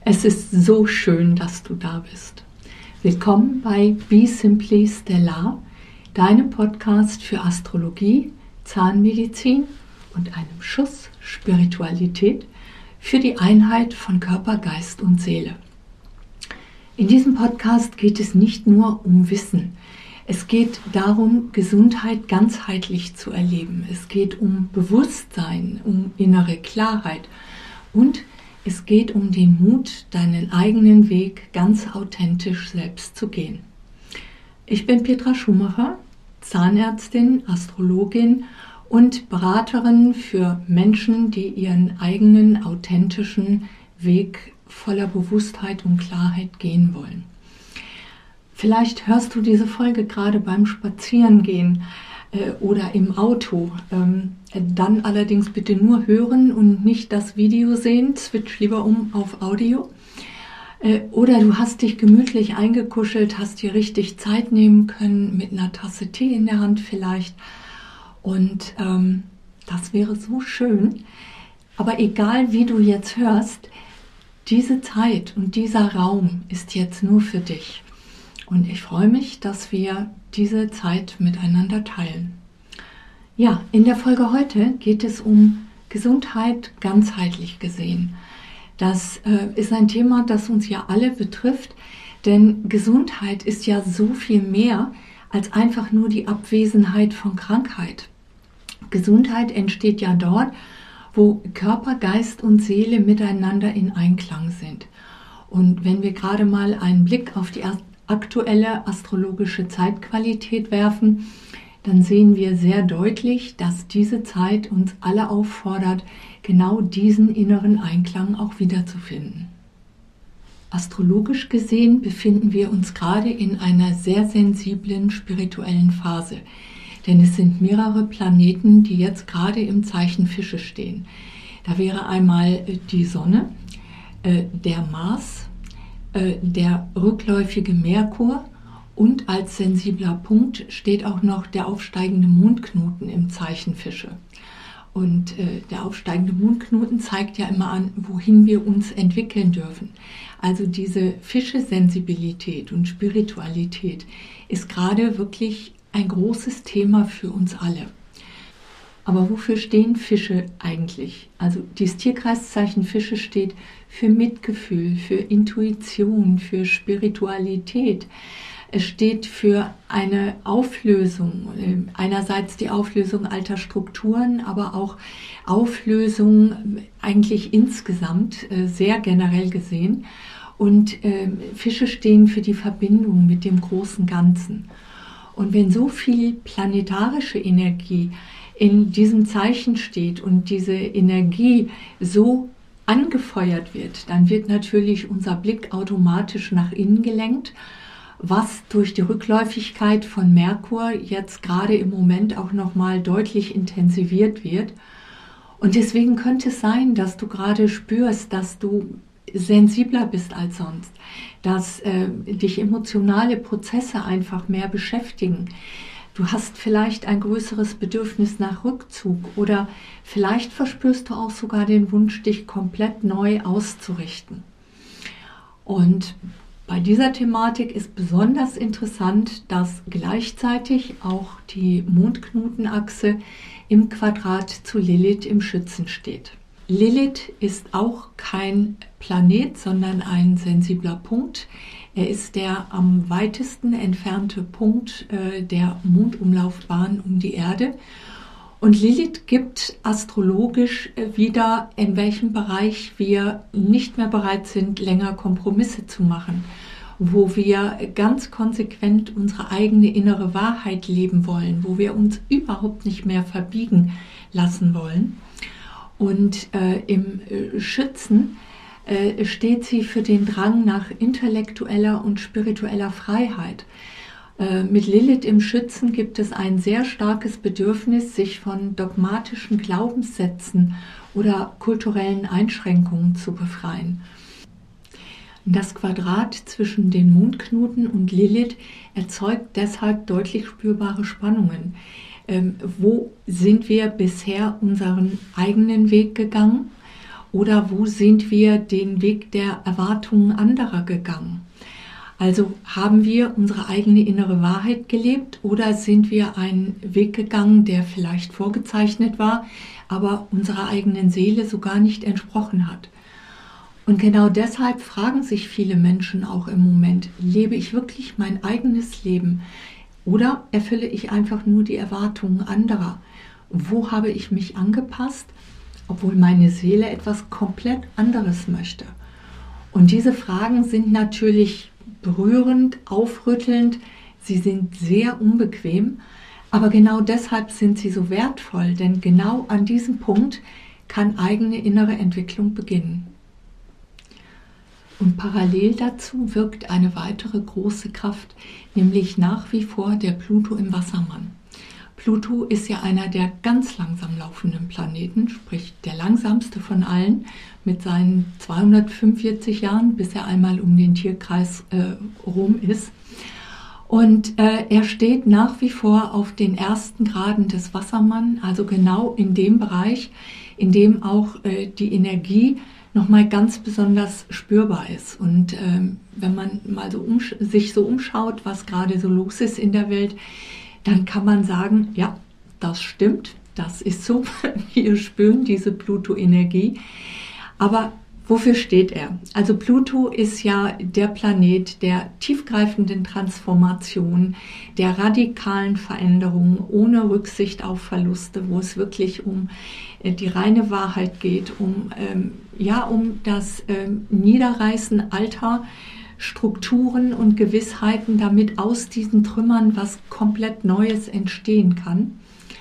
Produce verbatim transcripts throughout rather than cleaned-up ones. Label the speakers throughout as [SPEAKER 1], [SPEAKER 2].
[SPEAKER 1] Es ist so schön, dass du da bist. Willkommen bei Be Simply Stellar, deinem Podcast für Astrologie, Zahnmedizin und einem Schuss Spiritualität für die Einheit von Körper, Geist und Seele. In diesem Podcast geht es nicht nur um Wissen. Es geht darum, Gesundheit ganzheitlich zu erleben. Es geht um Bewusstsein, um innere Klarheit und es geht um den Mut, deinen eigenen Weg ganz authentisch selbst zu gehen. Ich bin Petra Schumacher, Zahnärztin, Astrologin und Beraterin für Menschen, die ihren eigenen authentischen Weg voller Bewusstheit und Klarheit gehen wollen. Vielleicht hörst du diese Folge gerade beim Spazierengehen äh, oder im Auto. Ähm, dann allerdings bitte nur hören und nicht das Video sehen. Switch lieber um auf Audio. Äh, oder du hast dich gemütlich eingekuschelt, hast dir richtig Zeit nehmen können mit einer Tasse Tee in der Hand vielleicht. Und ähm, das wäre so schön. Aber egal wie du jetzt hörst, diese Zeit und dieser Raum ist jetzt nur für dich. Und ich freue mich, dass wir diese Zeit miteinander teilen. Ja, in der Folge heute geht es um Gesundheit ganzheitlich gesehen. Das äh, ist ein Thema, das uns ja alle betrifft, denn Gesundheit ist ja so viel mehr als einfach nur die Abwesenheit von Krankheit. Gesundheit entsteht ja dort, wo Körper, Geist und Seele miteinander in Einklang sind. Und wenn wir gerade mal einen Blick auf die aktuelle astrologische Zeitqualität werfen, dann sehen wir sehr deutlich, dass diese Zeit uns alle auffordert, genau diesen inneren Einklang auch wiederzufinden. Astrologisch gesehen befinden wir uns gerade in einer sehr sensiblen spirituellen Phase, denn es sind mehrere Planeten, die jetzt gerade im Zeichen Fische stehen. Da wäre einmal die Sonne, der Mars, der rückläufige Merkur und als sensibler Punkt steht auch noch der aufsteigende Mondknoten im Zeichen Fische. Und äh, der aufsteigende Mondknoten zeigt ja immer an, wohin wir uns entwickeln dürfen. Also diese Fische-Sensibilität und Spiritualität ist gerade wirklich ein großes Thema für uns alle. Aber wofür stehen Fische eigentlich? Also das Tierkreiszeichen Fische steht für Mitgefühl, für Intuition, für Spiritualität. Es steht für eine Auflösung, einerseits die Auflösung alter Strukturen, aber auch Auflösung eigentlich insgesamt, sehr generell gesehen. Und Fische stehen für die Verbindung mit dem großen Ganzen. Und wenn so viel planetarische Energie in diesem Zeichen steht und diese Energie so angefeuert wird, dann wird natürlich unser Blick automatisch nach innen gelenkt, was durch die Rückläufigkeit von Merkur jetzt gerade im Moment auch nochmal deutlich intensiviert wird. Und deswegen könnte es sein, dass du gerade spürst, dass du sensibler bist als sonst, dass äh, dich emotionale Prozesse einfach mehr beschäftigen. Du hast vielleicht ein größeres Bedürfnis nach Rückzug oder vielleicht verspürst du auch sogar den Wunsch, dich komplett neu auszurichten. Und bei dieser Thematik ist besonders interessant, dass gleichzeitig auch die Mondknotenachse im Quadrat zu Lilith im Schützen steht. Lilith ist auch kein Planet, sondern ein sensibler Punkt. Er ist der am weitesten entfernte Punkt äh, der Mondumlaufbahn um die Erde. Und Lilith gibt astrologisch äh, wieder, in welchem Bereich wir nicht mehr bereit sind, länger Kompromisse zu machen, wo wir ganz konsequent unsere eigene innere Wahrheit leben wollen, wo wir uns überhaupt nicht mehr verbiegen lassen wollen. Und äh, im äh, Schützen äh, steht sie für den Drang nach intellektueller und spiritueller Freiheit. Äh, mit Lilith im Schützen gibt es ein sehr starkes Bedürfnis, sich von dogmatischen Glaubenssätzen oder kulturellen Einschränkungen zu befreien. Das Quadrat zwischen den Mondknoten und Lilith erzeugt deshalb deutlich spürbare Spannungen. Ähm, wo sind wir bisher unseren eigenen Weg gegangen oder wo sind wir den Weg der Erwartungen anderer gegangen? Also haben wir unsere eigene innere Wahrheit gelebt oder sind wir einen Weg gegangen, der vielleicht vorgezeichnet war, aber unserer eigenen Seele so gar nicht entsprochen hat? Und genau deshalb fragen sich viele Menschen auch im Moment, lebe ich wirklich mein eigenes Leben oder erfülle ich einfach nur die Erwartungen anderer? Wo habe ich mich angepasst, obwohl meine Seele etwas komplett anderes möchte? Und diese Fragen sind natürlich berührend, aufrüttelnd, sie sind sehr unbequem, aber genau deshalb sind sie so wertvoll, denn genau an diesem Punkt kann eigene innere Entwicklung beginnen. Und parallel dazu wirkt eine weitere große Kraft, nämlich nach wie vor der Pluto im Wassermann. Pluto ist ja einer der ganz langsam laufenden Planeten, sprich der langsamste von allen, mit seinen zweihundertfünfundvierzig Jahren, bis er einmal um den Tierkreis äh, rum ist. Und äh, er steht nach wie vor auf den ersten Graden des Wassermann, also genau in dem Bereich, in dem auch äh, die Energie nochmal ganz besonders spürbar ist. Und ähm, wenn man mal so um, sich so umschaut, was gerade so los ist in der Welt, dann kann man sagen, ja, das stimmt, das ist so. Wir spüren diese Pluto-Energie. Aber wofür steht er? Also Pluto ist ja der Planet der tiefgreifenden Transformation, der radikalen Veränderungen ohne Rücksicht auf Verluste, wo es wirklich um die reine Wahrheit geht, um, ähm, ja, um das ähm, Niederreißen alter Strukturen und Gewissheiten, damit aus diesen Trümmern was komplett Neues entstehen kann.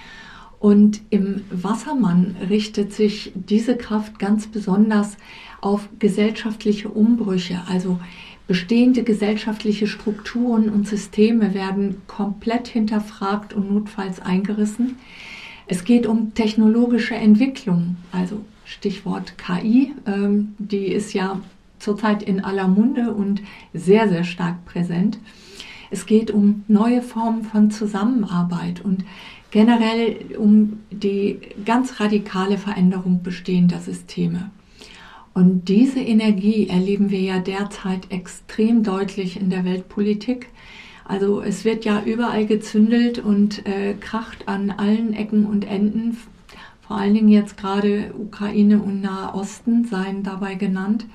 [SPEAKER 1] Und im Wassermann richtet sich diese Kraft ganz besonders auf gesellschaftliche Umbrüche, also bestehende gesellschaftliche Strukturen und Systeme werden komplett hinterfragt und notfalls eingerissen. Es geht um technologische Entwicklung, also Stichwort K I, ähm, die ist ja zurzeit in aller Munde und sehr, sehr stark präsent. Es geht um neue Formen von Zusammenarbeit und generell um die ganz radikale Veränderung bestehender Systeme. Und diese Energie erleben wir ja derzeit extrem deutlich in der Weltpolitik. Also es wird ja überall gezündelt und äh, kracht an allen Ecken und Enden. Vor allen Dingen jetzt gerade Ukraine und Nahe Osten seien dabei genannt.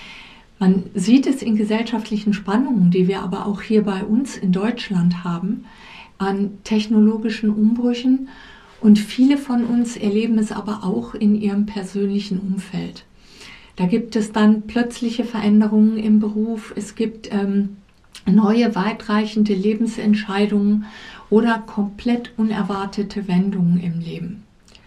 [SPEAKER 1] Man sieht es in gesellschaftlichen Spannungen, die wir aber auch hier bei uns in Deutschland haben, an technologischen Umbrüchen. Und viele von uns erleben es aber auch in ihrem persönlichen Umfeld. Da gibt es dann plötzliche Veränderungen im Beruf, es gibt ähm, neue, weitreichende Lebensentscheidungen oder komplett unerwartete Wendungen im Leben.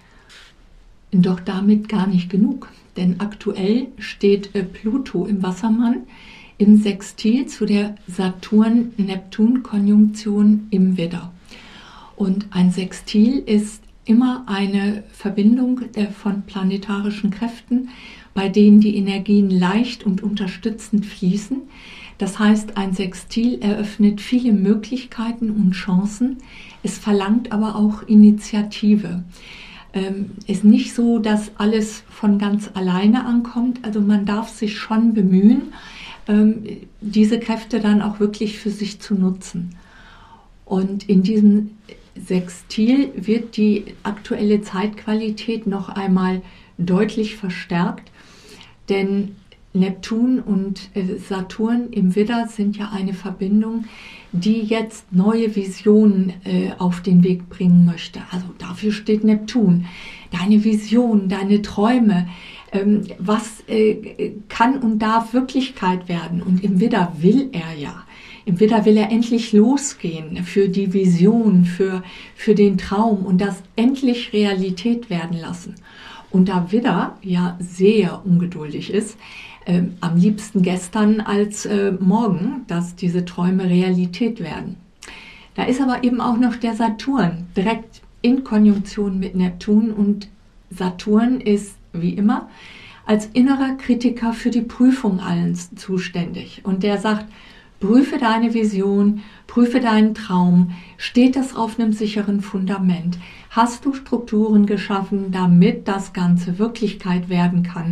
[SPEAKER 1] Doch damit gar nicht genug, denn aktuell steht äh, Pluto im Wassermann im Sextil zu der Saturn-Neptun-Konjunktion im Widder. Und ein Sextil ist immer eine Verbindung äh, von planetarischen Kräften, bei denen die Energien leicht und unterstützend fließen. Das heißt, ein Sextil eröffnet viele Möglichkeiten und Chancen. Es verlangt aber auch Initiative. Ähm, ist nicht so, dass alles von ganz alleine ankommt. Also man darf sich schon bemühen, ähm, diese Kräfte dann auch wirklich für sich zu nutzen. Und in diesem Sextil wird die aktuelle Zeitqualität noch einmal deutlich verstärkt. Denn Neptun und Saturn im Widder sind ja eine Verbindung, die jetzt neue Visionen äh, auf den Weg bringen möchte. Also dafür steht Neptun. Deine Vision, deine Träume, ähm, was äh, kann und darf Wirklichkeit werden. Und im Widder will er ja. Im Widder will er endlich losgehen für die Vision, für, für den Traum und das endlich Realität werden lassen. Und da Widder ja sehr ungeduldig ist, äh, am liebsten gestern als äh, morgen, dass diese Träume Realität werden. Da ist aber eben auch noch der Saturn direkt in Konjunktion mit Neptun und Saturn ist wie immer als innerer Kritiker für die Prüfung allens zuständig. Und der sagt, prüfe deine Vision, prüfe deinen Traum, steht das auf einem sicheren Fundament? Hast du Strukturen geschaffen, damit das Ganze Wirklichkeit werden kann?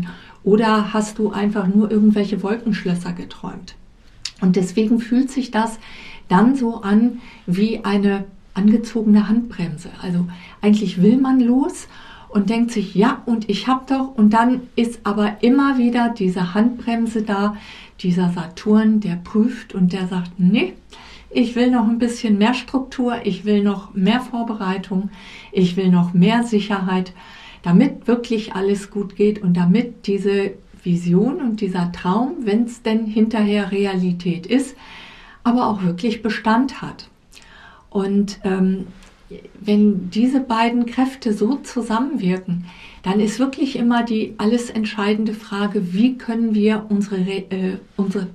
[SPEAKER 1] Oder hast du einfach nur irgendwelche Wolkenschlösser geträumt? Und deswegen fühlt sich das dann so an wie eine angezogene Handbremse. Also eigentlich will man los und denkt sich, ja, und ich hab doch. Und dann ist aber immer wieder diese Handbremse da, dieser Saturn, der prüft und der sagt, nee, ich will noch ein bisschen mehr Struktur, ich will noch mehr Vorbereitung, ich will noch mehr Sicherheit, damit wirklich alles gut geht und damit diese Vision und dieser Traum, wenn es denn hinterher Realität ist, aber auch wirklich Bestand hat. Und ähm, wenn diese beiden Kräfte so zusammenwirken, dann ist wirklich immer die alles entscheidende Frage, wie können wir unsere, äh, unsere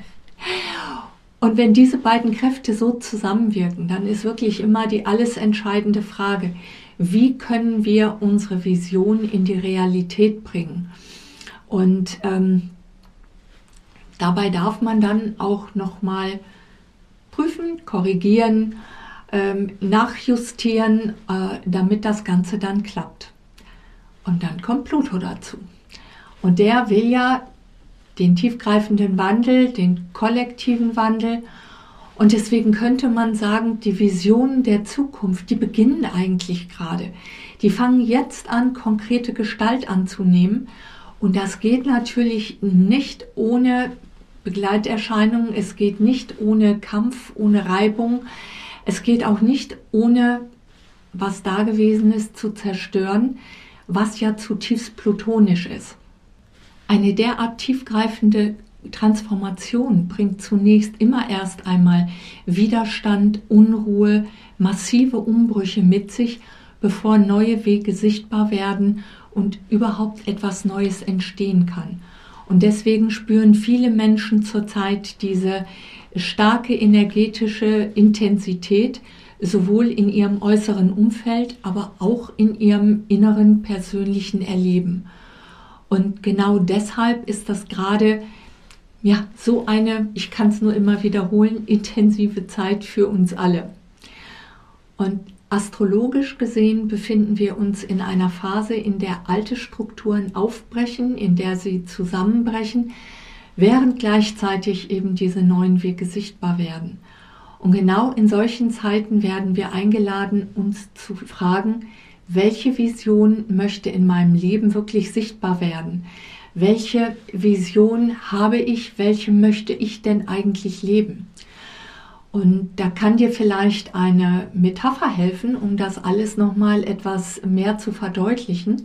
[SPEAKER 1] und wenn diese beiden Kräfte so zusammenwirken, dann ist wirklich immer die alles entscheidende Frage, wie können wir unsere Vision in die Realität bringen? Und ähm, dabei darf man dann auch nochmal prüfen, korrigieren, ähm, nachjustieren, äh, damit das Ganze dann klappt. Und dann kommt Pluto dazu. Und der will ja den tiefgreifenden Wandel, den kollektiven Wandel. Und deswegen könnte man sagen, die Visionen der Zukunft, die beginnen eigentlich gerade. Die fangen jetzt an, konkrete Gestalt anzunehmen. Und das geht natürlich nicht ohne Begleiterscheinungen. Es geht nicht ohne Kampf, ohne Reibung. Es geht auch nicht ohne, was Dagewesenes zu zerstören, was ja zutiefst plutonisch ist. Eine derart tiefgreifende Transformation bringt zunächst immer erst einmal Widerstand, Unruhe, massive Umbrüche mit sich, bevor neue Wege sichtbar werden und überhaupt etwas Neues entstehen kann. Und deswegen spüren viele Menschen zurzeit diese starke energetische Intensität, sowohl in ihrem äußeren Umfeld, aber auch in ihrem inneren persönlichen Erleben. Und genau deshalb ist das gerade ja, so eine, ich kann es nur immer wiederholen, intensive Zeit für uns alle. Und astrologisch gesehen befinden wir uns in einer Phase, in der alte Strukturen aufbrechen, in der sie zusammenbrechen, während gleichzeitig eben diese neuen Wege sichtbar werden. Und genau in solchen Zeiten werden wir eingeladen, uns zu fragen, welche Vision möchte in meinem Leben wirklich sichtbar werden? Welche Vision habe ich? Welche möchte ich denn eigentlich leben? Und da kann dir vielleicht eine Metapher helfen, um das alles nochmal etwas mehr zu verdeutlichen.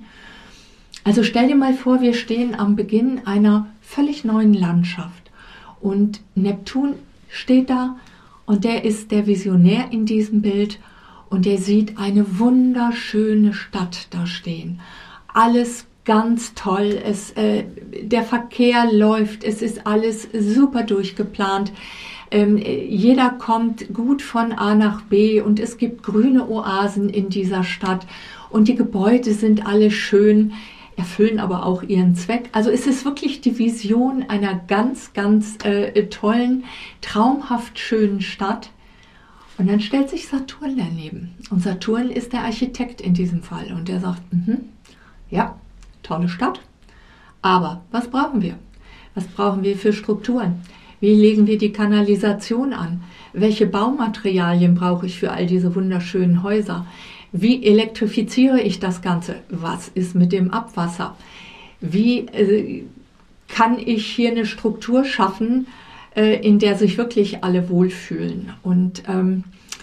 [SPEAKER 1] Also stell dir mal vor, wir stehen am Beginn einer völlig neuen Landschaft und Neptun steht da und der ist der Visionär in diesem Bild und der sieht eine wunderschöne Stadt da stehen. Alles ganz toll, es, äh, der Verkehr läuft, es ist alles super durchgeplant. Ähm, jeder kommt gut von A nach B und es gibt grüne Oasen in dieser Stadt und die Gebäude sind alle schön, erfüllen aber auch ihren Zweck. Also es ist wirklich die Vision einer ganz, ganz äh, tollen, traumhaft schönen Stadt. Und dann stellt sich Saturn daneben. Und Saturn ist der Architekt in diesem Fall. Und der sagt, mhm, ja, tolle Stadt. Aber was brauchen wir? Was brauchen wir für Strukturen? Wie legen wir die Kanalisation an? Welche Baumaterialien brauche ich für all diese wunderschönen Häuser? Wie elektrifiziere ich das Ganze? Was ist mit dem Abwasser? Wie äh, kann ich hier eine Struktur schaffen, äh, in der sich wirklich alle wohlfühlen? Und ähm,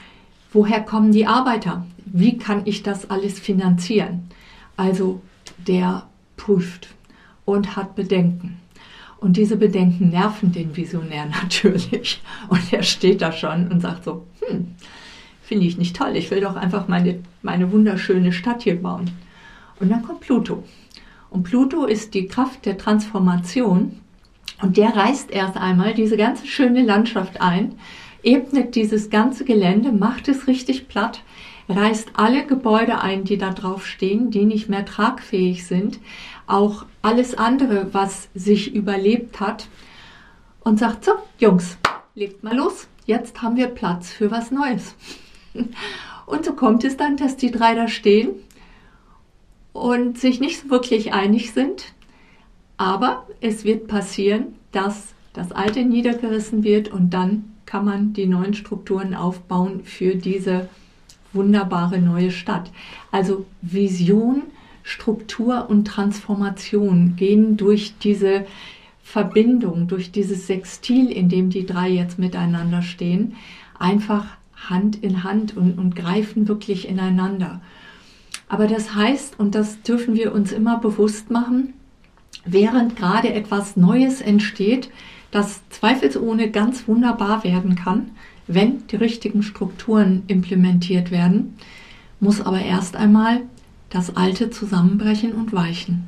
[SPEAKER 1] woher kommen die Arbeiter? Wie kann ich das alles finanzieren? Also der prüft und hat Bedenken. Und diese Bedenken nerven den Visionär natürlich. Und er steht da schon und sagt so, hm, finde ich nicht toll, ich will doch einfach meine, meine wunderschöne Stadt hier bauen. Und dann kommt Pluto. Und Pluto ist die Kraft der Transformation. Und der reißt erst einmal diese ganze schöne Landschaft ein, ebnet dieses ganze Gelände, macht es richtig platt, reißt alle Gebäude ein, die da drauf stehen, die nicht mehr tragfähig sind, auch alles andere, was sich überlebt hat, und sagt, so, Jungs, legt mal los, jetzt haben wir Platz für was Neues. Und so kommt es dann, dass die drei da stehen und sich nicht so wirklich einig sind, Aber es wird passieren, dass das Alte niedergerissen wird und dann kann man die neuen Strukturen aufbauen für diese wunderbare neue Stadt. Also Vision, Struktur und Transformation gehen durch diese Verbindung, durch dieses Sextil, in dem die drei jetzt miteinander stehen, einfach Hand in Hand und, und greifen wirklich ineinander. Aber das heißt, und das dürfen wir uns immer bewusst machen, während gerade etwas Neues entsteht, das zweifelsohne ganz wunderbar werden kann, wenn die richtigen Strukturen implementiert werden, muss aber erst einmal das Alte zusammenbrechen und weichen.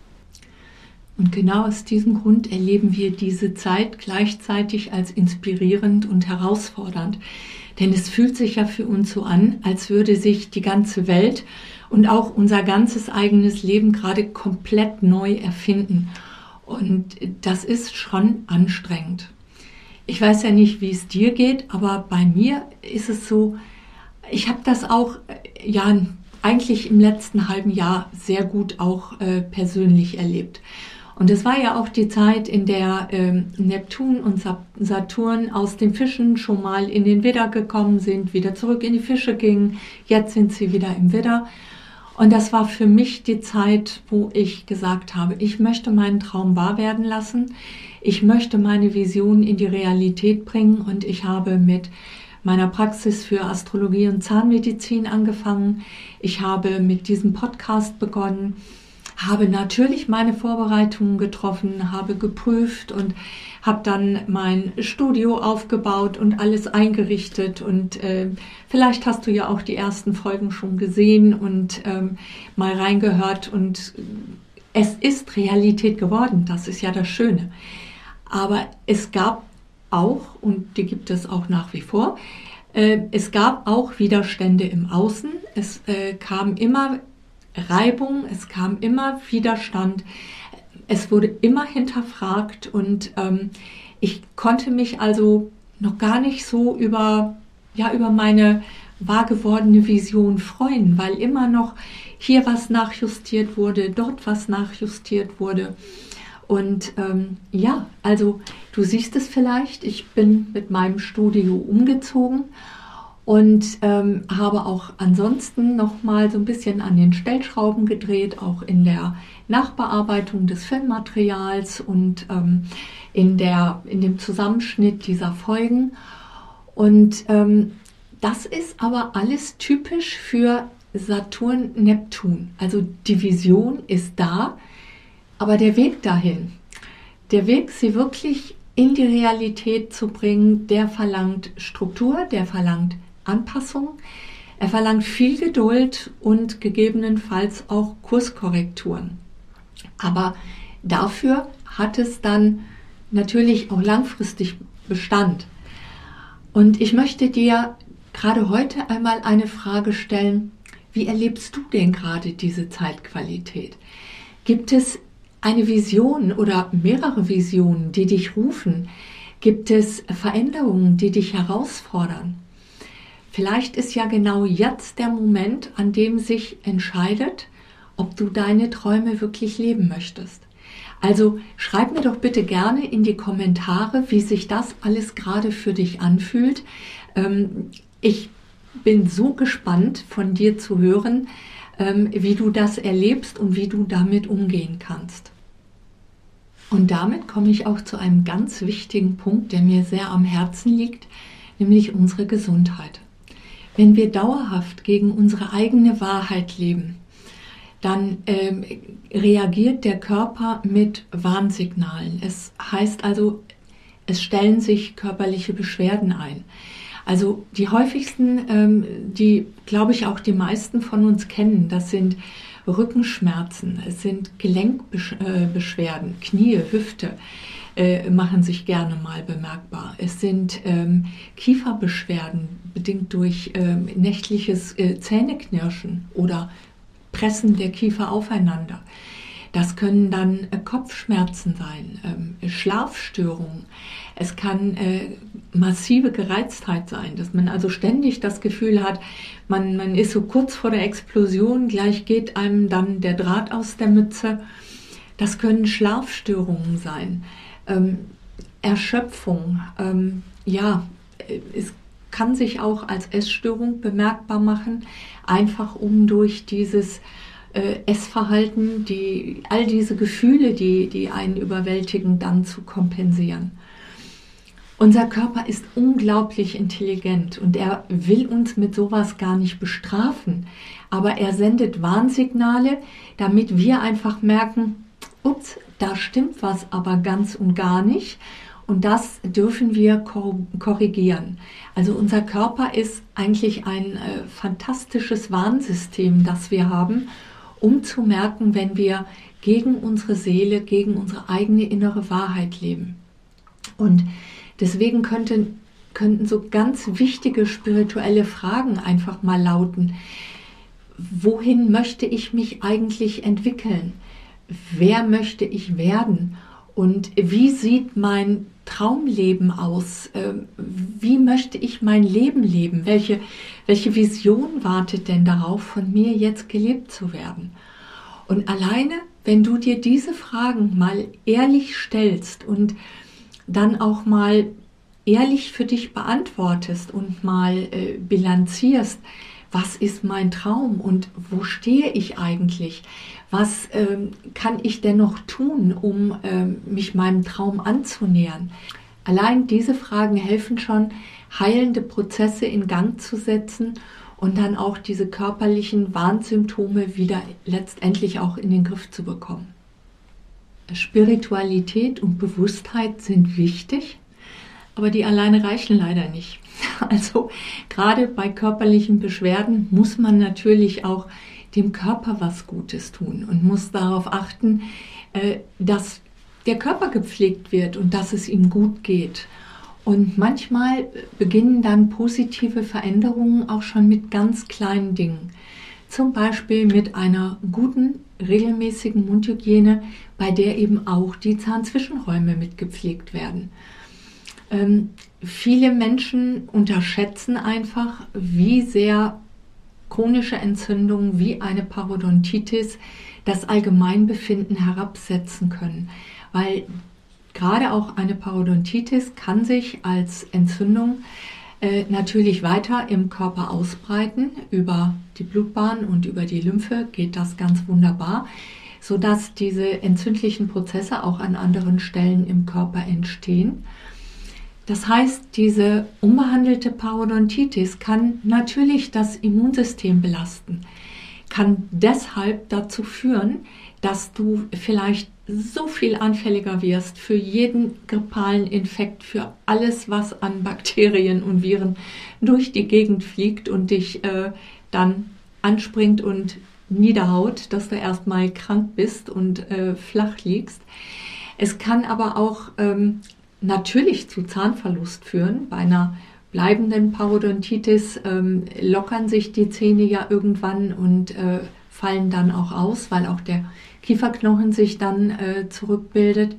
[SPEAKER 1] Und genau aus diesem Grund erleben wir diese Zeit gleichzeitig als inspirierend und herausfordernd. Denn es fühlt sich ja für uns so an, als würde sich die ganze Welt und auch unser ganzes eigenes Leben gerade komplett neu erfinden. Und das ist schon anstrengend. Ich weiß ja nicht, wie es dir geht, aber bei mir ist es so, ich habe das auch ja eigentlich im letzten halben Jahr sehr gut auch äh, persönlich erlebt. Und es war ja auch die Zeit, in der ähm, Neptun und Saturn aus den Fischen schon mal in den Widder gekommen sind, wieder zurück in die Fische gingen. Jetzt sind sie wieder im Widder. Und das war für mich die Zeit, wo ich gesagt habe, ich möchte meinen Traum wahr werden lassen. Ich möchte meine Vision in die Realität bringen. Und ich habe mit meiner Praxis für Astrologie und Zahnmedizin angefangen. Ich habe mit diesem Podcast begonnen, habe natürlich meine Vorbereitungen getroffen, habe geprüft und habe dann mein Studio aufgebaut und alles eingerichtet. Und äh, vielleicht hast du ja auch die ersten Folgen schon gesehen und ähm, mal reingehört. Und es ist Realität geworden, das ist ja das Schöne. Aber es gab auch, und die gibt es auch nach wie vor, äh, es gab auch Widerstände im Außen. Es äh, kam immer Reibung, es kam immer Widerstand, es wurde immer hinterfragt und ähm, ich konnte mich also noch gar nicht so über, ja, über meine wahr gewordene Vision freuen, weil immer noch hier was nachjustiert wurde, dort was nachjustiert wurde. Und ähm, ja, also du siehst es vielleicht, ich bin mit meinem Studio umgezogen und ähm, habe auch ansonsten noch mal so ein bisschen an den Stellschrauben gedreht, auch in der Nachbearbeitung des Filmmaterials und ähm, in, der, in dem Zusammenschnitt dieser Folgen. Und ähm, das ist aber alles typisch für Saturn-Neptun. Also die Vision ist da, aber der Weg dahin, der Weg, sie wirklich in die Realität zu bringen, der verlangt Struktur, der verlangt Anpassung, er verlangt viel Geduld und gegebenenfalls auch Kurskorrekturen. Aber dafür hat es dann natürlich auch langfristig Bestand. Und ich möchte dir gerade heute einmal eine Frage stellen: Wie erlebst du denn gerade diese Zeitqualität? Gibt es eine Vision oder mehrere Visionen, die dich rufen? Gibt es Veränderungen, die dich herausfordern? Vielleicht ist ja genau jetzt der Moment, an dem sich entscheidet, ob du deine Träume wirklich leben möchtest. Also schreib mir doch bitte gerne in die Kommentare, wie sich das alles gerade für dich anfühlt. Ich bin so gespannt, von dir zu hören, wie du das erlebst und wie du damit umgehen kannst. Und damit komme ich auch zu einem ganz wichtigen Punkt, der mir sehr am Herzen liegt, nämlich unsere Gesundheit. Wenn wir dauerhaft gegen unsere eigene Wahrheit leben, dann ähm, reagiert der Körper mit Warnsignalen. Es heißt also, es stellen sich körperliche Beschwerden ein. Also die häufigsten, ähm, die, glaube ich, auch die meisten von uns kennen, das sind Rückenschmerzen, es sind Gelenkbeschwerden, Knie, Hüfte äh, machen sich gerne mal bemerkbar. Es sind ähm, Kieferbeschwerden, bedingt durch ähm, nächtliches äh, Zähneknirschen oder Pressen der Kiefer aufeinander. Das können dann äh, Kopfschmerzen sein, äh, Schlafstörungen. Es kann äh, massive Gereiztheit sein, dass man also ständig das Gefühl hat, man, man ist so kurz vor der Explosion, gleich geht einem dann der Draht aus der Mütze. Das können Schlafstörungen sein, ähm, Erschöpfung, ähm, ja, es kann sich auch als Essstörung bemerkbar machen, einfach um durch dieses äh, Essverhalten, die, all diese Gefühle, die, die einen überwältigen, dann zu kompensieren. Unser Körper ist unglaublich intelligent und er will uns mit sowas gar nicht bestrafen, aber er sendet Warnsignale, damit wir einfach merken, ups, da stimmt was aber ganz und gar nicht. Und das dürfen wir korrigieren. Also unser Körper ist eigentlich ein äh, fantastisches Warnsystem, das wir haben, um zu merken, wenn wir gegen unsere Seele, gegen unsere eigene innere Wahrheit leben. Und deswegen könnten, könnten so ganz wichtige spirituelle Fragen einfach mal lauten: Wohin möchte ich mich eigentlich entwickeln? Wer möchte ich werden? Und wie sieht mein Traumleben aus? Wie möchte ich mein Leben leben? Welche, welche Vision wartet denn darauf, von mir jetzt gelebt zu werden? Und alleine, wenn du dir diese Fragen mal ehrlich stellst und dann auch mal ehrlich für dich beantwortest und mal äh, bilanzierst, was ist mein Traum und wo stehe ich eigentlich? Was ähm, kann ich denn noch tun, um ähm, mich meinem Traum anzunähern? Allein diese Fragen helfen schon, heilende Prozesse in Gang zu setzen und dann auch diese körperlichen Warnsymptome wieder letztendlich auch in den Griff zu bekommen. Spiritualität und Bewusstheit sind wichtig, aber die alleine reichen leider nicht. Also gerade bei körperlichen Beschwerden muss man natürlich auch dem Körper was Gutes tun und muss darauf achten, dass der Körper gepflegt wird und dass es ihm gut geht. Und manchmal beginnen dann positive Veränderungen auch schon mit ganz kleinen Dingen. Zum Beispiel mit einer guten, regelmäßigen Mundhygiene, bei der eben auch die Zahnzwischenräume mit gepflegt werden. Ähm, viele Menschen unterschätzen einfach, wie sehr chronische Entzündungen wie eine Parodontitis das Allgemeinbefinden herabsetzen können. Weil gerade auch eine Parodontitis kann sich als Entzündung äh, natürlich weiter im Körper ausbreiten. Über die Blutbahn und über die Lymphe geht das ganz wunderbar, sodass diese entzündlichen Prozesse auch an anderen Stellen im Körper entstehen. Das heißt, diese unbehandelte Parodontitis kann natürlich das Immunsystem belasten, kann deshalb dazu führen, dass du vielleicht so viel anfälliger wirst für jeden grippalen Infekt, für alles, was an Bakterien und Viren durch die Gegend fliegt und dich äh, dann anspringt und niederhaut, dass du erstmal krank bist und äh, flach liegst. Es kann aber auch ähm, natürlich zu Zahnverlust führen. Bei einer bleibenden Parodontitis ähm, lockern sich die Zähne ja irgendwann und äh, fallen dann auch aus, weil auch der Kieferknochen sich dann äh, zurückbildet.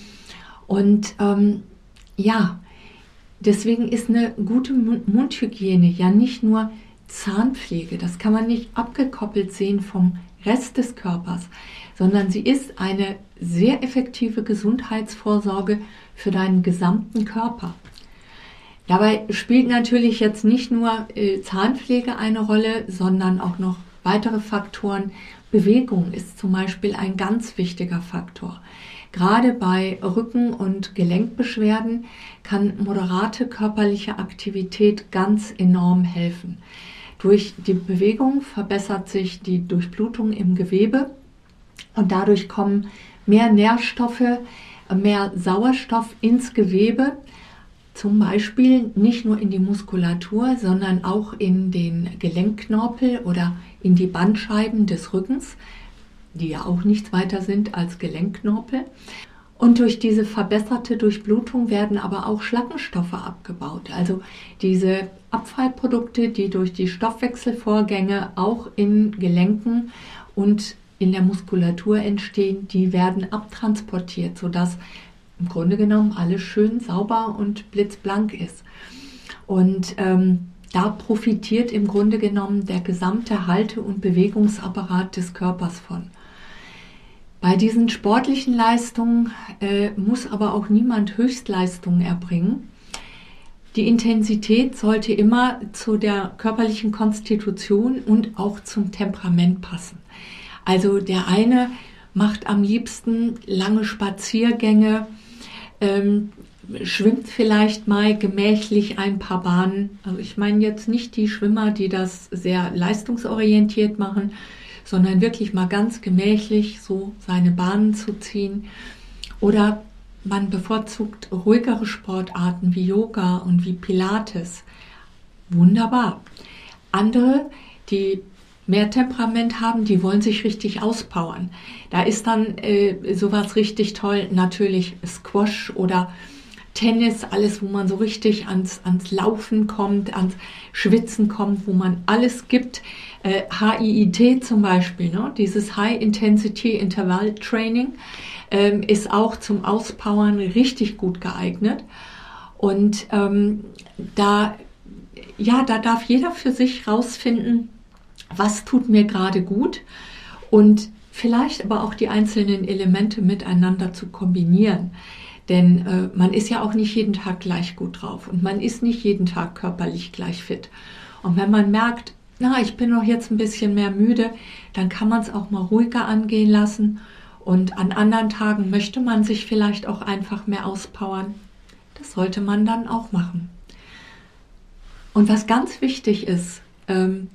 [SPEAKER 1] Und ähm, ja, deswegen ist eine gute Mundhygiene ja nicht nur Zahnpflege, das kann man nicht abgekoppelt sehen vom Rest des Körpers, sondern sie ist eine sehr effektive Gesundheitsvorsorge für deinen gesamten Körper. Dabei spielt natürlich jetzt nicht nur äh, Zahnpflege eine Rolle, sondern auch noch weitere Faktoren. Bewegung ist zum Beispiel ein ganz wichtiger Faktor. Gerade bei Rücken- und Gelenkbeschwerden kann moderate körperliche Aktivität ganz enorm helfen. Durch die Bewegung verbessert sich die Durchblutung im Gewebe und dadurch kommen mehr Nährstoffe, mehr Sauerstoff ins Gewebe, zum Beispiel nicht nur in die Muskulatur, sondern auch in den Gelenkknorpel oder in die Bandscheiben des Rückens, die ja auch nichts weiter sind als Gelenkknorpel. Und durch diese verbesserte Durchblutung werden aber auch Schlackenstoffe abgebaut. Also diese Abfallprodukte, die durch die Stoffwechselvorgänge auch in Gelenken und in der Muskulatur entstehen, die werden abtransportiert, sodass im Grunde genommen alles schön sauber und blitzblank ist. Und ähm, da profitiert im Grunde genommen der gesamte Halte- und Bewegungsapparat des Körpers von. Bei diesen sportlichen Leistungen äh, muss aber auch niemand Höchstleistungen erbringen. Die Intensität sollte immer zu der körperlichen Konstitution und auch zum Temperament passen. Also der eine macht am liebsten lange Spaziergänge, ähm, schwimmt vielleicht mal gemächlich ein paar Bahnen. Also ich meine jetzt nicht die Schwimmer, die das sehr leistungsorientiert machen, sondern wirklich mal ganz gemächlich so seine Bahnen zu ziehen. Oder man bevorzugt ruhigere Sportarten wie Yoga und wie Pilates. Wunderbar. Andere, die mehr Temperament haben, die wollen sich richtig auspowern. Da ist dann äh, sowas richtig toll, natürlich Squash oder Tennis, alles, wo man so richtig ans, ans Laufen kommt, ans Schwitzen kommt, wo man alles gibt. Äh, H I I T zum Beispiel, ne? Dieses High Intensity Interval Training ähm, ist auch zum Auspowern richtig gut geeignet. Und ähm, da, ja, da darf jeder für sich rausfinden, was tut mir gerade gut und vielleicht aber auch die einzelnen Elemente miteinander zu kombinieren. Denn äh, man ist ja auch nicht jeden Tag gleich gut drauf und man ist nicht jeden Tag körperlich gleich fit. Und wenn man merkt, na, ich bin noch jetzt ein bisschen mehr müde, dann kann man es auch mal ruhiger angehen lassen. Und an anderen Tagen möchte man sich vielleicht auch einfach mehr auspowern. Das sollte man dann auch machen. Und was ganz wichtig ist, ähm,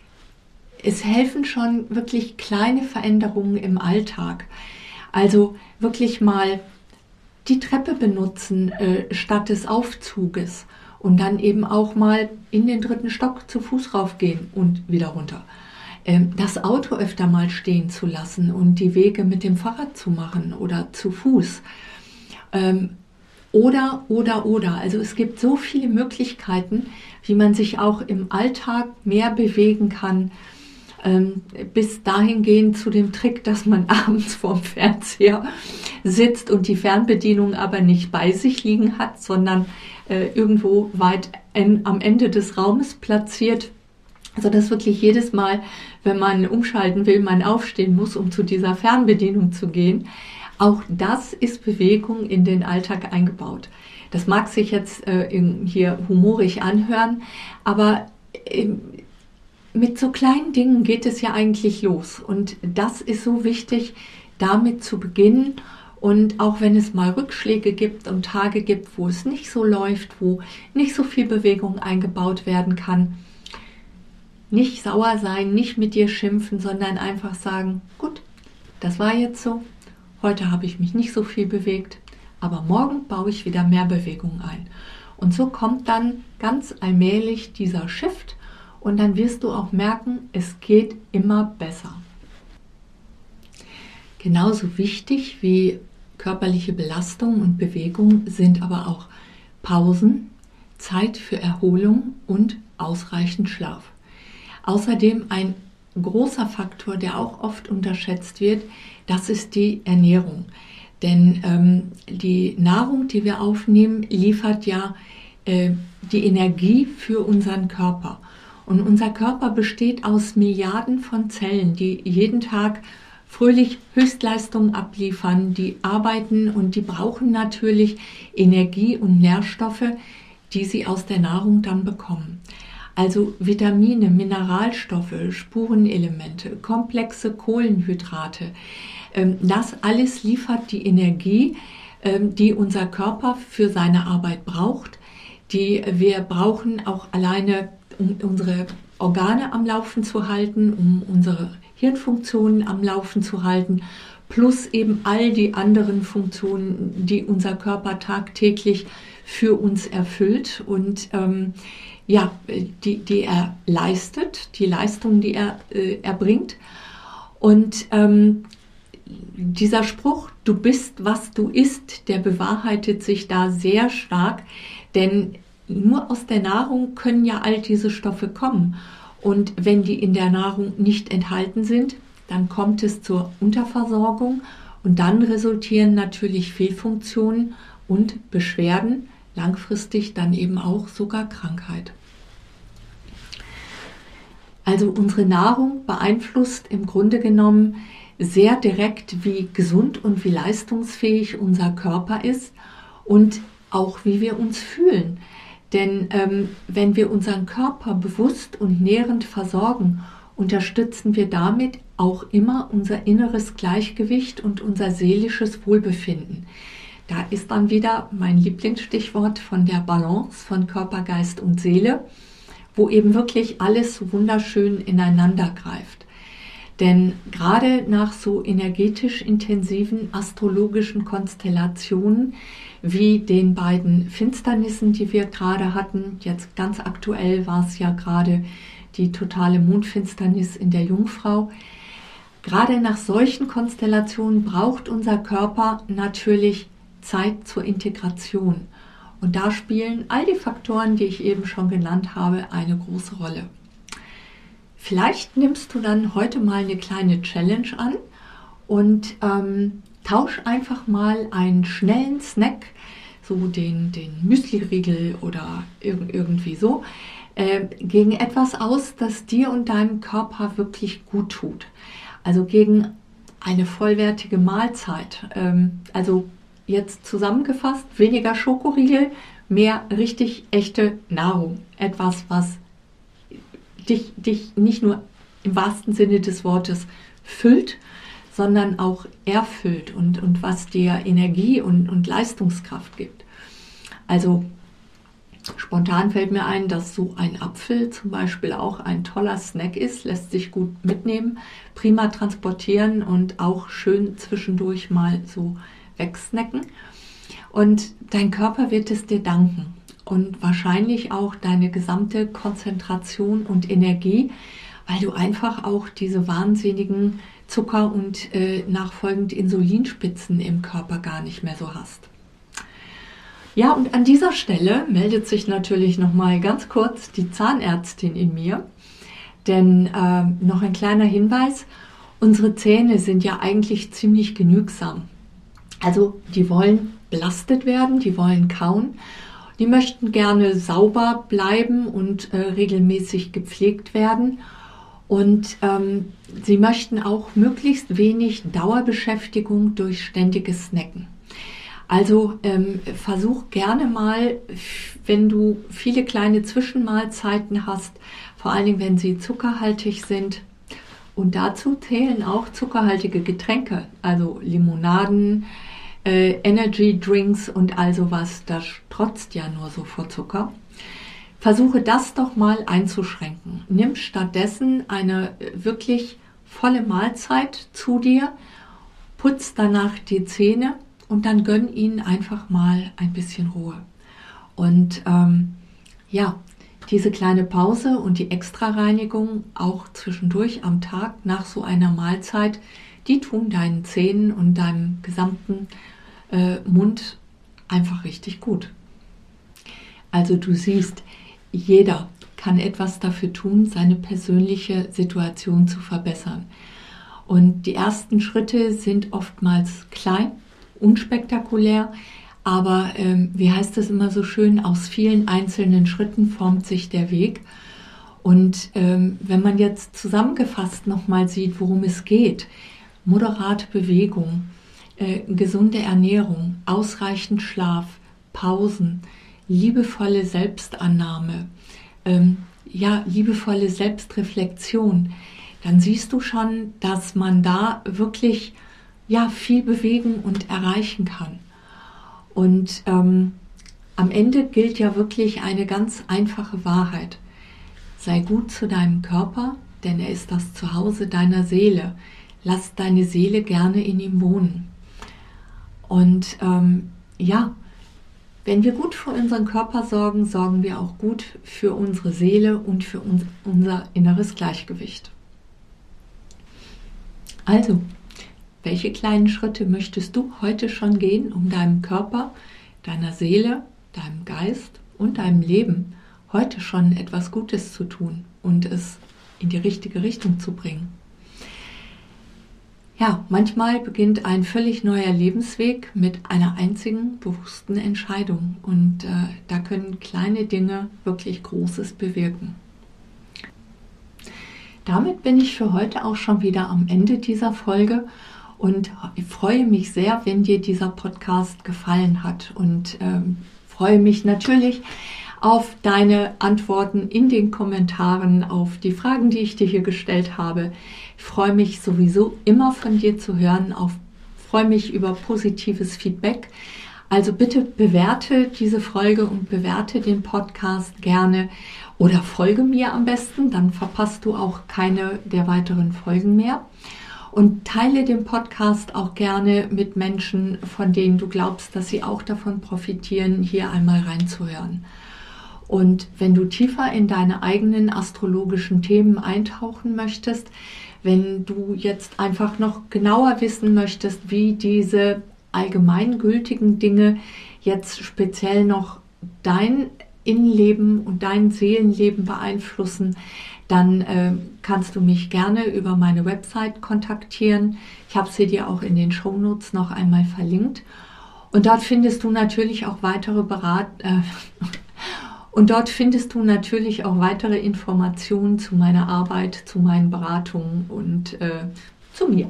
[SPEAKER 1] es helfen schon wirklich kleine Veränderungen im Alltag. Also wirklich mal die Treppe benutzen äh, statt des Aufzuges und dann eben auch mal in den dritten Stock zu Fuß raufgehen und wieder runter. Ähm, das Auto öfter mal stehen zu lassen und die Wege mit dem Fahrrad zu machen oder zu Fuß. Ähm, oder, oder, oder. Also es gibt so viele Möglichkeiten, wie man sich auch im Alltag mehr bewegen kann, bis dahingehend zu dem Trick, dass man abends vorm Fernseher sitzt und die Fernbedienung aber nicht bei sich liegen hat, sondern äh, irgendwo weit en, am Ende des Raumes platziert, sodass wirklich jedes Mal, wenn man umschalten will, man aufstehen muss, um zu dieser Fernbedienung zu gehen. Auch das ist Bewegung in den Alltag eingebaut. Das mag sich jetzt äh, in, hier humorig anhören, aber äh, mit so kleinen Dingen geht es ja eigentlich los und das ist so wichtig, damit zu beginnen und auch wenn es mal Rückschläge gibt und Tage gibt, wo es nicht so läuft, wo nicht so viel Bewegung eingebaut werden kann, nicht sauer sein, nicht mit dir schimpfen, sondern einfach sagen, gut, das war jetzt so, heute habe ich mich nicht so viel bewegt, aber morgen baue ich wieder mehr Bewegung ein. Und so kommt dann ganz allmählich dieser Shift. Und dann wirst du auch merken, es geht immer besser. Genauso wichtig wie körperliche Belastung und Bewegung sind aber auch Pausen, Zeit für Erholung und ausreichend Schlaf. Außerdem ein großer Faktor, der auch oft unterschätzt wird, das ist die Ernährung. Denn ähm, die Nahrung, die wir aufnehmen, liefert ja äh, die Energie für unseren Körper. Und unser Körper besteht aus Milliarden von Zellen, die jeden Tag fröhlich Höchstleistungen abliefern, die arbeiten und die brauchen natürlich Energie und Nährstoffe, die sie aus der Nahrung dann bekommen. Also Vitamine, Mineralstoffe, Spurenelemente, komplexe Kohlenhydrate. Das alles liefert die Energie, die unser Körper für seine Arbeit braucht, die wir brauchen auch alleine, um unsere Organe am Laufen zu halten, um unsere Hirnfunktionen am Laufen zu halten, plus eben all die anderen Funktionen, die unser Körper tagtäglich für uns erfüllt und ähm, ja, die, die er leistet, die Leistungen, die er äh, erbringt. Und ähm, dieser Spruch, du bist, was du isst, der bewahrheitet sich da sehr stark, denn nur aus der Nahrung können ja all diese Stoffe kommen. Und wenn die in der Nahrung nicht enthalten sind, dann kommt es zur Unterversorgung und dann resultieren natürlich Fehlfunktionen und Beschwerden, langfristig dann eben auch sogar Krankheit. Also unsere Nahrung beeinflusst im Grunde genommen sehr direkt, wie gesund und wie leistungsfähig unser Körper ist und auch wie wir uns fühlen. Denn ähm, wenn wir unseren Körper bewusst und nährend versorgen, unterstützen wir damit auch immer unser inneres Gleichgewicht und unser seelisches Wohlbefinden. Da ist dann wieder mein Lieblingsstichwort von der Balance von Körper, Geist und Seele, wo eben wirklich alles so wunderschön ineinander greift. Denn gerade nach so energetisch intensiven astrologischen Konstellationen wie den beiden Finsternissen, die wir gerade hatten, jetzt ganz aktuell war es ja gerade die totale Mondfinsternis in der Jungfrau, gerade nach solchen Konstellationen braucht unser Körper natürlich Zeit zur Integration. Und da spielen all die Faktoren, die ich eben schon genannt habe, eine große Rolle. Vielleicht nimmst du dann heute mal eine kleine Challenge an und ähm, tausch einfach mal einen schnellen Snack, so den, den Müsli-Riegel oder irg- irgendwie so, äh, gegen etwas aus, das dir und deinem Körper wirklich gut tut. Also gegen eine vollwertige Mahlzeit. Ähm, also jetzt zusammengefasst, weniger Schokoriegel, mehr richtig echte Nahrung. Etwas, was dich, dich nicht nur im wahrsten Sinne des Wortes füllt, sondern auch erfüllt und, und was dir Energie und, und Leistungskraft gibt. Also spontan fällt mir ein, dass so ein Apfel zum Beispiel auch ein toller Snack ist, lässt sich gut mitnehmen, prima transportieren und auch schön zwischendurch mal so wegsnacken. Und dein Körper wird es dir danken und wahrscheinlich auch deine gesamte Konzentration und Energie, weil du einfach auch diese wahnsinnigen Zucker- und äh, nachfolgend Insulinspitzen im Körper gar nicht mehr so hast. Ja, und an dieser Stelle meldet sich natürlich nochmal ganz kurz die Zahnärztin in mir, denn äh, noch ein kleiner Hinweis, unsere Zähne sind ja eigentlich ziemlich genügsam. Also die wollen belastet werden, die wollen kauen, die möchten gerne sauber bleiben und äh, regelmäßig gepflegt werden. Und ähm, sie möchten auch möglichst wenig Dauerbeschäftigung durch ständiges Snacken. Also ähm, versuch gerne mal, wenn du viele kleine Zwischenmahlzeiten hast, vor allen Dingen, wenn sie zuckerhaltig sind. Und dazu zählen auch zuckerhaltige Getränke, also Limonaden, äh, Energy Drinks und all sowas, das strotzt ja nur so vor Zucker. Versuche das doch mal einzuschränken. Nimm stattdessen eine wirklich volle Mahlzeit zu dir, putz danach die Zähne und dann gönn ihnen einfach mal ein bisschen Ruhe. Und ähm, ja, diese kleine Pause und die Extrareinigung auch zwischendurch am Tag nach so einer Mahlzeit, die tun deinen Zähnen und deinem gesamten äh, Mund einfach richtig gut. Also du siehst, jeder kann etwas dafür tun, seine persönliche Situation zu verbessern. Und die ersten Schritte sind oftmals klein, unspektakulär, aber ähm, wie heißt es immer so schön, aus vielen einzelnen Schritten formt sich der Weg. Und ähm, wenn man jetzt zusammengefasst nochmal sieht, worum es geht, moderate Bewegung, äh, gesunde Ernährung, ausreichend Schlaf, Pausen, liebevolle Selbstannahme, ähm, ja, liebevolle Selbstreflexion, dann siehst du schon, dass man da wirklich ja, viel bewegen und erreichen kann. Und ähm, am Ende gilt ja wirklich eine ganz einfache Wahrheit. Sei gut zu deinem Körper, denn er ist das Zuhause deiner Seele. Lass deine Seele gerne in ihm wohnen. Und ähm, ja, wenn wir gut für unseren Körper sorgen, sorgen wir auch gut für unsere Seele und für uns, unser inneres Gleichgewicht. Also, welche kleinen Schritte möchtest du heute schon gehen, um deinem Körper, deiner Seele, deinem Geist und deinem Leben heute schon etwas Gutes zu tun und es in die richtige Richtung zu bringen? Ja, manchmal beginnt ein völlig neuer Lebensweg mit einer einzigen bewussten Entscheidung und äh, da können kleine Dinge wirklich Großes bewirken. damit bin ich für heute auch schon wieder am Ende dieser Folge und ich freue mich sehr, wenn dir dieser Podcast gefallen hat und ähm, freue mich natürlich auf deine Antworten in den Kommentaren, auf die Fragen, die ich dir hier gestellt habe. Ich freue mich sowieso immer von dir zu hören, auf, freue mich über positives Feedback. Also bitte bewerte diese Folge und bewerte den Podcast gerne oder folge mir am besten, dann verpasst du auch keine der weiteren Folgen mehr. Und teile den Podcast auch gerne mit Menschen, von denen du glaubst, dass sie auch davon profitieren, hier einmal reinzuhören. Und wenn du tiefer in deine eigenen astrologischen Themen eintauchen möchtest, wenn du jetzt einfach noch genauer wissen möchtest, wie diese allgemeingültigen Dinge jetzt speziell noch dein Innenleben und dein Seelenleben beeinflussen, dann äh, kannst du mich gerne über meine Website kontaktieren. Ich habe sie dir auch in den Shownotes noch einmal verlinkt. Und dort findest du natürlich auch weitere Berat äh, Und dort findest du natürlich auch weitere Informationen zu meiner Arbeit, zu meinen Beratungen und äh, zu mir.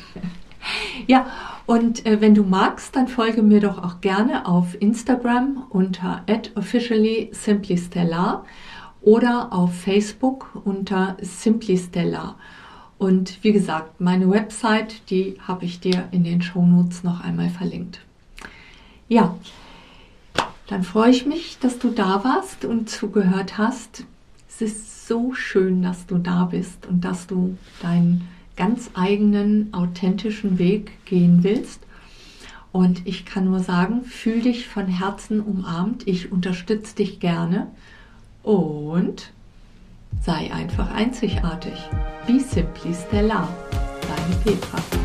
[SPEAKER 1] Ja, und äh, wenn du magst, dann folge mir doch auch gerne auf Instagram unter at officially simply stellar oder auf Facebook unter simply stellar. Und wie gesagt, meine Website, die habe ich dir in den Shownotes noch einmal verlinkt. Ja, dann freue ich mich, dass du da warst und zugehört hast. Es ist so schön, dass du da bist und dass du deinen ganz eigenen, authentischen Weg gehen willst. Und ich kann nur sagen, fühl dich von Herzen umarmt. Ich unterstütze dich gerne und sei einfach einzigartig. Be simply stellar. Deine Petra.